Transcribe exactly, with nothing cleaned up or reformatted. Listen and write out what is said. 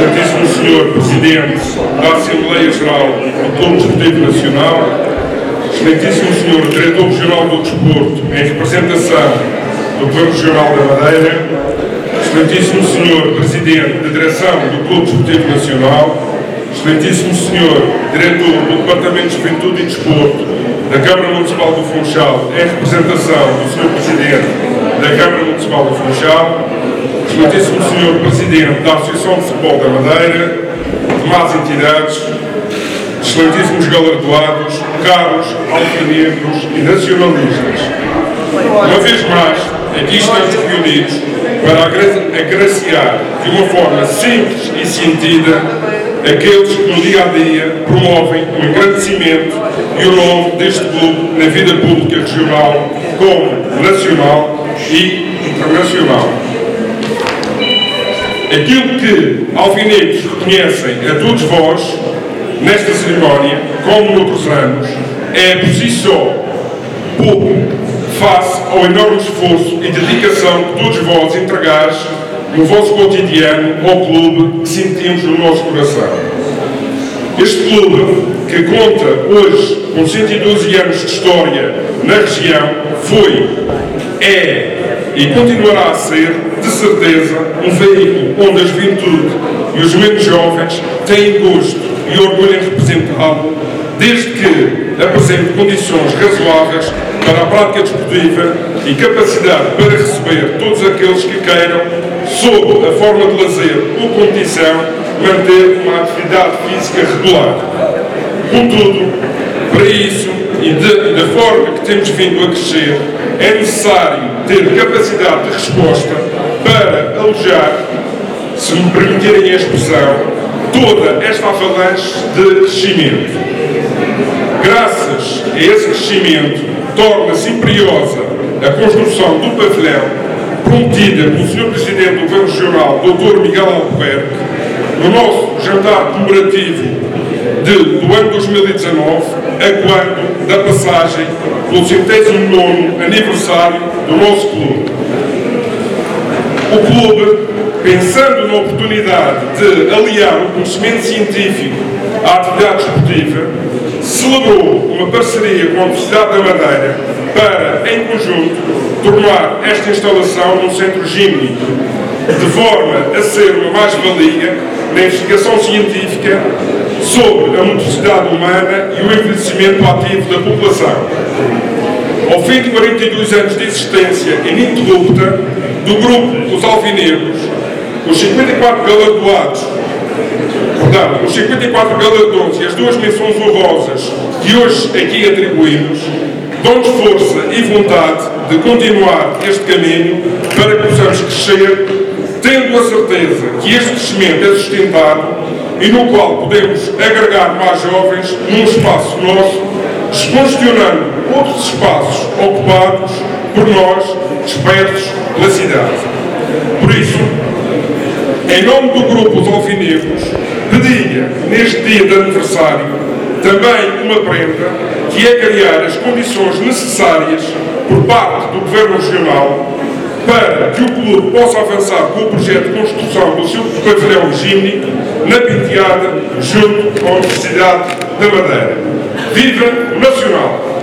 Excelentíssimo senhor Presidente da Assembleia Geral do Clube Desportivo Nacional, Excelentíssimo senhor Diretor-Geral do Desporto, em representação do Governo Regional da Madeira, Excelentíssimo senhor Presidente da Direção do Clube Desportivo Nacional, Excelentíssimo senhor Diretor do Departamento de Juventude e Desporto da Câmara Municipal do Funchal, em representação do senhor Presidente da Câmara Municipal do Funchal, Excelentíssimo senhor Presidente da Associação de Futebol da Madeira, demais entidades, Excelentíssimos galardoados, caros alfanegros e nacionalistas. Uma vez mais, aqui estamos reunidos para agraciar de uma forma simples e sentida aqueles que no dia a dia promovem o engrandecimento e o nome deste clube na vida pública regional, como nacional e internacional. Aquilo que alvinegros reconhecem a todos vós nesta cerimónia, como noutros anos, é por si só pouco face ao enorme esforço e dedicação que todos vós entregais no vosso cotidiano ao clube que sentimos no nosso coração. Este clube, que conta hoje com cento e doze anos de história na região, foi, é e continuará a ser, de certeza, um veículo onde a juventude e os menos jovens têm gosto e orgulho em representá-lo, desde que apresente condições razoáveis para a prática desportiva e capacidade para receber todos aqueles que queiram, sob a forma de lazer ou competição, manter uma atividade física regular. Contudo, para isso, e de, da forma que temos vindo a crescer, é necessário ter capacidade de resposta para alojar, se me permitirem a expressão, toda esta avalanche de crescimento. Graças a esse crescimento, torna-se imperiosa a construção do pavilhão prometida pelo senhor Presidente do Governo Regional, doutor Miguel Albuquerque, no nosso jantar comemorativo de, do ano dois mil e dezanove, a quando da passagem pelo centésimo nono aniversário do nosso clube. O clube, pensando na oportunidade de aliar o conhecimento científico à atividade esportiva, celebrou uma parceria com a Universidade da Madeira para, em conjunto, tornar esta instalação num centro gímnico, de forma a ser uma mais-valia na investigação científica sobre a motricidade humana e o envelhecimento ativo da população. Ao fim de quarenta e dois anos de existência ininterrupta do grupo Os Alvinegros, os cinquenta e quatro galardoados, perdão, os cinquenta e quatro galardões e as duas menções honrosas que hoje aqui atribuímos, dão-nos força e vontade de continuar este caminho para que possamos crescer, tendo a certeza que este crescimento é sustentado e no qual podemos agregar mais jovens num espaço nosso, descongestionando outros espaços ocupados por nós, dispersos pela cidade. Por isso, em nome do grupo Os Alvinegros, pedia, neste dia de aniversário, também uma prenda, que é criar as condições necessárias por parte do Governo Regional para que o clube possa avançar com o projeto de construção do seu pavilhão gímnico na Penteada, junto à Universidade da Madeira. Viva o Nacional!